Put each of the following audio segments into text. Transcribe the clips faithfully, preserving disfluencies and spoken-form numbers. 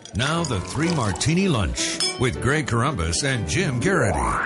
Now the Three Martini Lunch with Greg Corombos and Jim Garrity.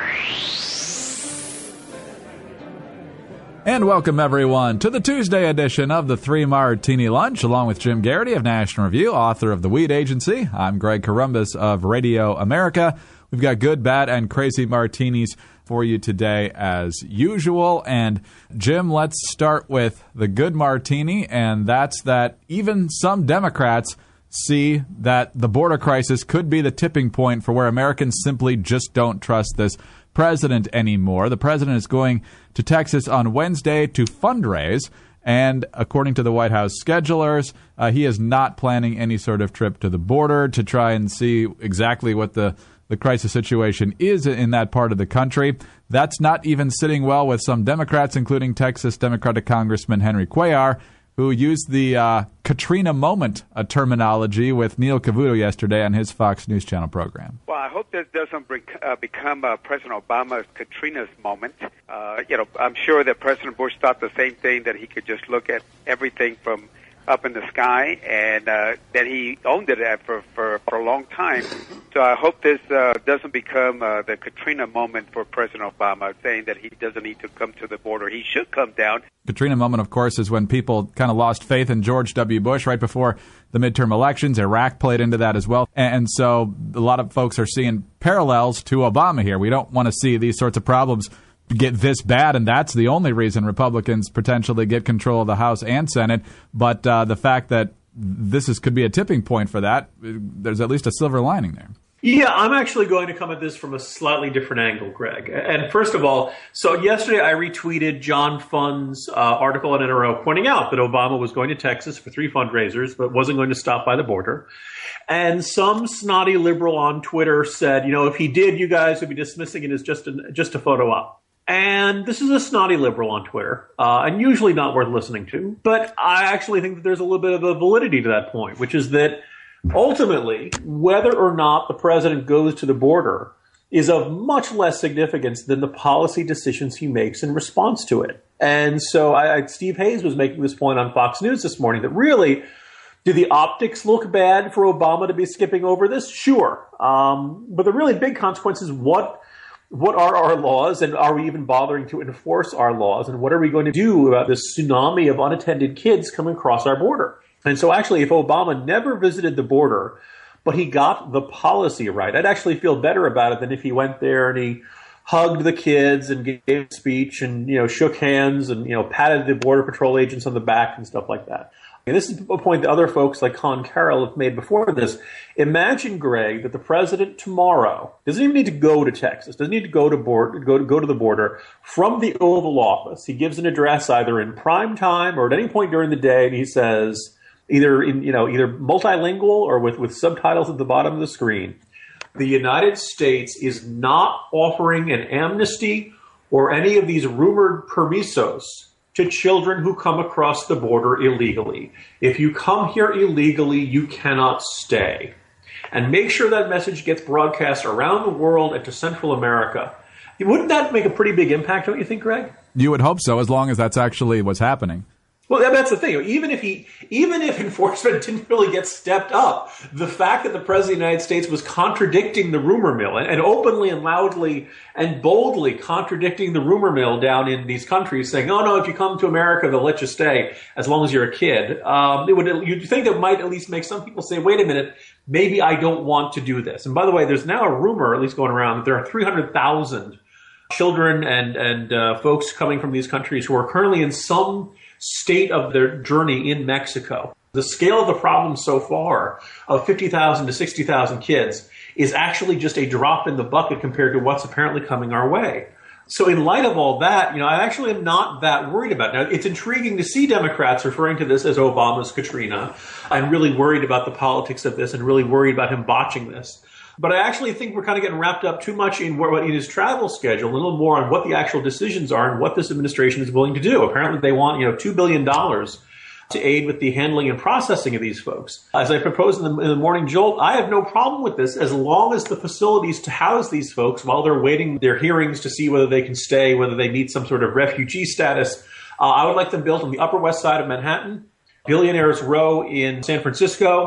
And welcome, everyone, to the Tuesday edition of the Three Martini Lunch, along with Jim Garrity of National Review, author of The Weed Agency. I'm Greg Corombos of Radio America. We've got good, bad, and crazy martinis for you today, as usual. And, Jim, let's start with the good martini, and that's that even some Democrats see that the border crisis could be the tipping point for where Americans simply just don't trust this president anymore. The president is going to Texas on Wednesday to fundraise, and according to the White House schedulers, uh, he is not planning any sort of trip to the border to try and see exactly what the, the crisis situation is in that part of the country. That's not even sitting well with some Democrats, including Texas Democratic Congressman Henry Cuellar, who used the uh, Katrina moment uh, terminology with Neil Cavuto yesterday on his Fox News Channel program. Well, I hope this doesn't bre- uh, become uh, President Obama's Katrina's moment. Uh, you know, I'm sure that President Bush thought the same thing, that he could just look at everything from up in the sky, and uh, that he owned it for, for, for a long time. So I hope this uh, doesn't become uh, the Katrina moment for President Obama, saying that he doesn't need to come to the border. He should come down. Katrina moment, of course, is when people kind of lost faith in George W. Bush right before the midterm elections. Iraq played into that as well. And so a lot of folks are seeing parallels to Obama here. We don't want to see these sorts of problems get this bad, and that's the only reason Republicans potentially get control of the House and Senate. But uh, the fact that this is could be a tipping point for that, there's at least a silver lining there. Yeah, I'm actually going to come at this from a slightly different angle, Greg. And first of all, so yesterday I retweeted John Fund's uh, article on N R O pointing out that Obama was going to Texas for three fundraisers, but wasn't going to stop by the border. And some snotty liberal on Twitter said, you know, if he did, you guys would be dismissing it as just a, just a photo op. And this is a snotty liberal on Twitter, uh, and usually not worth listening to. But I actually think that there's a little bit of a validity to that point, which is that ultimately, whether or not the president goes to the border is of much less significance than the policy decisions he makes in response to it. And so I, I, Steve Hayes was making this point on Fox News this morning that really, do the optics look bad for Obama to be skipping over this? Sure. Um, but the really big consequence is what What are our laws, and are we even bothering to enforce our laws? And what are we going to do about this tsunami of unattended kids coming across our border? And so actually, if Obama never visited the border, but he got the policy right, I'd actually feel better about it than if he went there and he hugged the kids and gave a speech and, you know, shook hands and, you know, patted the Border Patrol agents on the back and stuff like that. And this is a point that other folks like Con Carroll have made before this. Imagine, Greg, that the president tomorrow doesn't even need to go to Texas, doesn't need to go to board, go to go to the border from the Oval Office. He gives an address either in prime time or at any point during the day, and he says, either in you know either multilingual or with, with subtitles at the bottom of the screen, the United States is not offering an amnesty or any of these rumored permisos to children who come across the border illegally. If you come here illegally, you cannot stay. And make sure that message gets broadcast around the world and to Central America. Wouldn't that make a pretty big impact, don't you think, Greg? You would hope so, as long as that's actually what's happening. Well, that's the thing. Even if he, even if enforcement didn't really get stepped up, the fact that the President of the United States was contradicting the rumor mill and, and openly and loudly and boldly contradicting the rumor mill down in these countries, saying, "Oh no, if you come to America, they'll let you stay as long as you're a kid," um, it would. You'd think that might at least make some people say, "Wait a minute, maybe I don't want to do this." And by the way, there's now a rumor, at least going around, that there are three hundred thousand children and and uh, folks coming from these countries who are currently in some state of their journey in Mexico. The scale of the problem so far of fifty thousand to sixty thousand kids is actually just a drop in the bucket compared to what's apparently coming our way. So in light of all that, you know, I actually am not that worried about it. Now, it's intriguing to see Democrats referring to this as Obama's Katrina. I'm really worried about the politics of this and really worried about him botching this. But I actually think we're kind of getting wrapped up too much in what in his travel schedule, a little more on what the actual decisions are and what this administration is willing to do. Apparently, they want, you know, two billion dollars to aid with the handling and processing of these folks. As I proposed in the, in the Morning Jolt, I have no problem with this as long as the facilities to house these folks while they're waiting their hearings to see whether they can stay, whether they need some sort of refugee status. Uh, I would like them built on the Upper West Side of Manhattan, Billionaires Row in San Francisco,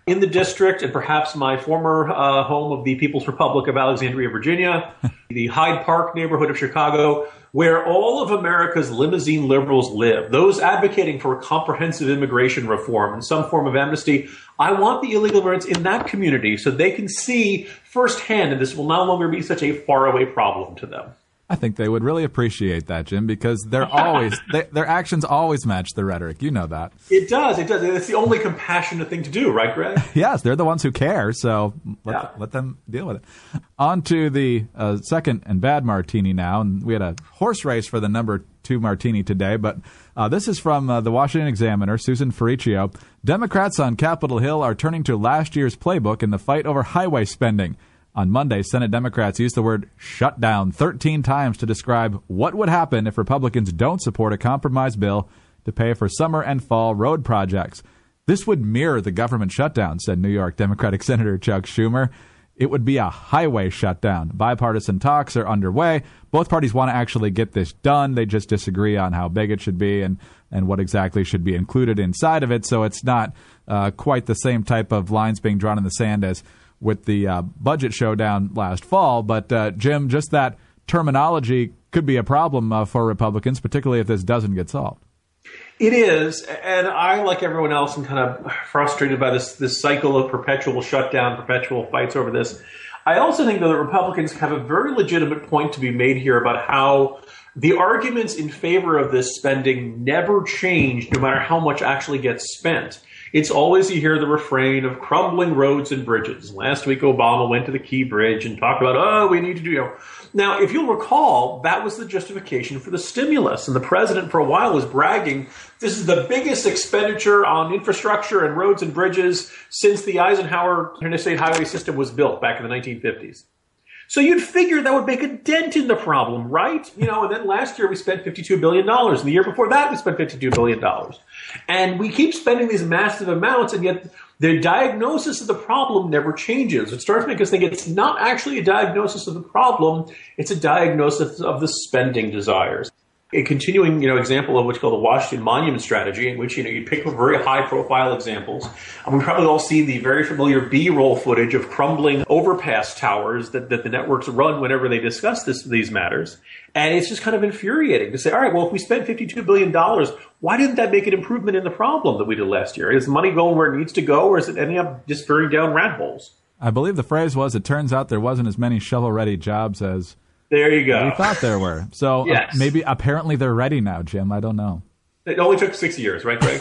in the district, and perhaps my former uh, home of the People's Republic of Alexandria, Virginia, the Hyde Park neighborhood of Chicago, where all of America's limousine liberals live, those advocating for comprehensive immigration reform and some form of amnesty. I want the illegal immigrants in that community so they can see firsthand, and this will no longer be such a faraway problem to them. I think they would really appreciate that, Jim, because they're always they, their actions always match the rhetoric. You know that. It does. It does. It's the only compassionate thing to do, right, Greg? Yes, they're the ones who care, so let, yeah. let them deal with it. On to the uh, second and bad martini now, and we had a horse race for the number two martini today, but uh, this is from uh, the Washington Examiner, Susan Ferriccio. Democrats on Capitol Hill are turning to last year's playbook in the fight over highway spending. On Monday, Senate Democrats used the word shutdown thirteen times to describe what would happen if Republicans don't support a compromise bill to pay for summer and fall road projects. This would mirror the government shutdown, said New York Democratic Senator Chuck Schumer. It would be a highway shutdown. Bipartisan talks are underway. Both parties want to actually get this done. They just disagree on how big it should be and, and what exactly should be included inside of it. So it's not uh, quite the same type of lines being drawn in the sand as with the uh, budget showdown last fall. But, uh, Jim, just that terminology could be a problem uh, for Republicans, particularly if this doesn't get solved. It is, and I, like everyone else, am kind of frustrated by this this cycle of perpetual shutdown, perpetual fights over this. I also think, though, that Republicans have a very legitimate point to be made here about how the arguments in favor of this spending never change, no matter how much actually gets spent. It's always, you hear the refrain of crumbling roads and bridges. Last week, Obama went to the Key Bridge and talked about, oh, we need to do, you know. Now, if you'll recall, that was the justification for the stimulus. And the president for a while was bragging, this is the biggest expenditure on infrastructure and roads and bridges since the Eisenhower interstate highway system was built back in the nineteen fifties. So you'd figure that would make a dent in the problem, right? You know, and then last year we spent fifty-two billion dollars. And the year before that, we spent fifty-two billion dollars. And we keep spending these massive amounts, and yet the diagnosis of the problem never changes. It starts to make us think it's not actually a diagnosis of the problem. It's a diagnosis of the spending desires. A continuing, you know, example of what's called the Washington Monument Strategy, in which, you know, you pick up very high-profile examples. And we've probably all seen the very familiar B-roll footage of crumbling overpass towers that, that the networks run whenever they discuss this, these matters. And it's just kind of infuriating to say, all right, well, if we spent fifty-two billion dollars, why didn't that make an improvement in the problem that we did last year? Is the money going where it needs to go, or is it ending up just burning down rat holes? I believe the phrase was, it turns out there wasn't as many shovel-ready jobs as there you go. we thought there were. So yes. uh, maybe apparently they're ready now, Jim. I don't know. It only took six years, right, Greg?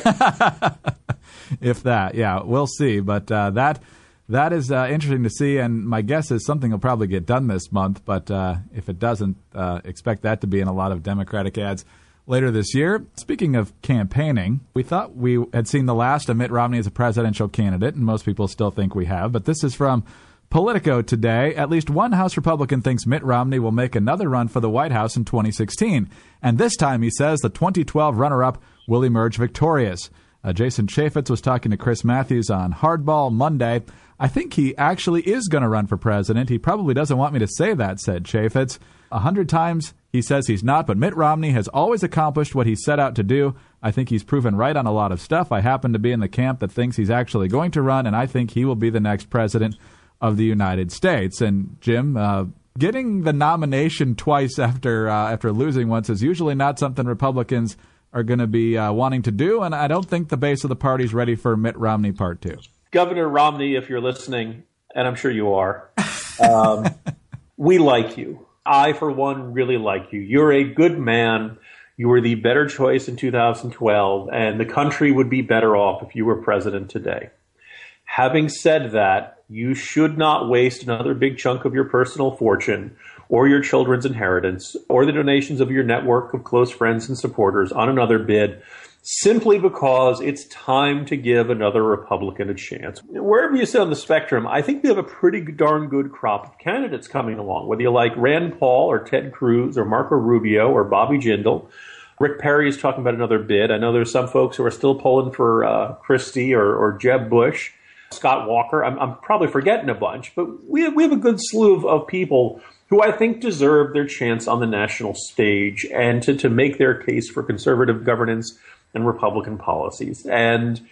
If that, yeah, we'll see. But uh, that that is uh, interesting to see, and my guess is something will probably get done this month. But uh, if it doesn't, uh, expect that to be in a lot of Democratic ads later this year. Speaking of campaigning, we thought we had seen the last of Mitt Romney as a presidential candidate, and most people still think we have. But this is from Politico today. At least one House Republican thinks Mitt Romney will make another run for the White House in twenty sixteen. And this time, he says, the twenty twelve runner-up will emerge victorious. Uh, Jason Chaffetz was talking to Chris Matthews on Hardball Monday. I think he actually is going to run for president. He probably doesn't want me to say that, said Chaffetz. A hundred times he says he's not, but Mitt Romney has always accomplished what he set out to do. I think he's proven right on a lot of stuff. I happen to be in the camp that thinks he's actually going to run, and I think he will be the next president of the United States. And Jim, uh, getting the nomination twice after uh, after losing once is usually not something Republicans are going to be uh, wanting to do, and I don't think the base of the party is ready for Mitt Romney Part Two. Governor Romney, if you're listening, and I'm sure you are, um, we like you. I, for one, really like you. You're a good man. You were the better choice in two thousand twelve, and the country would be better off if you were president today. Having said that, you should not waste another big chunk of your personal fortune or your children's inheritance or the donations of your network of close friends and supporters on another bid simply because it's time to give another Republican a chance. Wherever you sit on the spectrum, I think we have a pretty darn good crop of candidates coming along, whether you like Rand Paul or Ted Cruz or Marco Rubio or Bobby Jindal. Rick Perry is talking about another bid. I know there's some folks who are still polling for uh, Christie or, or Jeb Bush. Scott Walker. I'm, I'm probably forgetting a bunch, but we have, we have a good slew of, of people who I think deserve their chance on the national stage and to, to make their case for conservative governance and Republican policies. And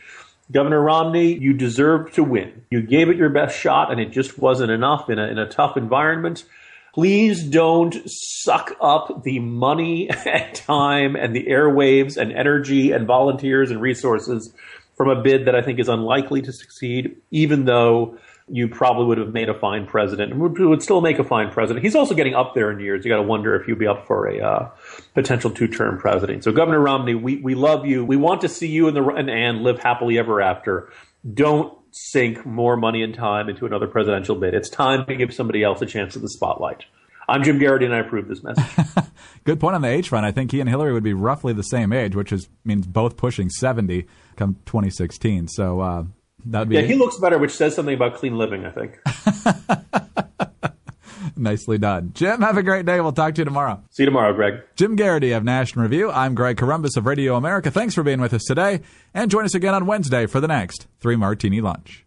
Governor Romney, you deserve to win. You gave it your best shot, and it just wasn't enough in a, in a tough environment. Please don't suck up the money and time and the airwaves and energy and volunteers and resources from a bid that I think is unlikely to succeed, even though you probably would have made a fine president and would, would still make a fine president. He's also getting up there in years. You got to wonder if he'd be up for a uh, potential two-term presidency. So, Governor Romney, we, we love you. We want to see you and, the, and Ann live happily ever after. Don't sink more money and time into another presidential bid. It's time to give somebody else a chance at the spotlight. I'm Jim Garrity, and I approve this message. Good point on the age front. I think he and Hillary would be roughly the same age, which is means both pushing seventy come twenty sixteen. So uh, that would be. Yeah, he looks better, which says something about clean living, I think. Nicely done. Jim, have a great day. We'll talk to you tomorrow. See you tomorrow, Greg. Jim Garrity of National Review. I'm Greg Corombos of Radio America. Thanks for being with us today, and join us again on Wednesday for the next Three Martini Lunch.